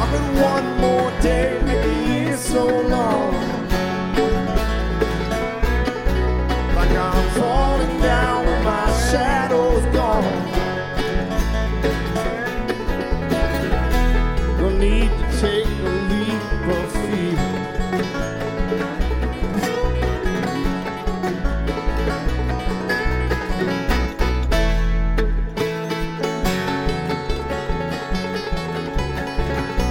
having one more day, make the years so long.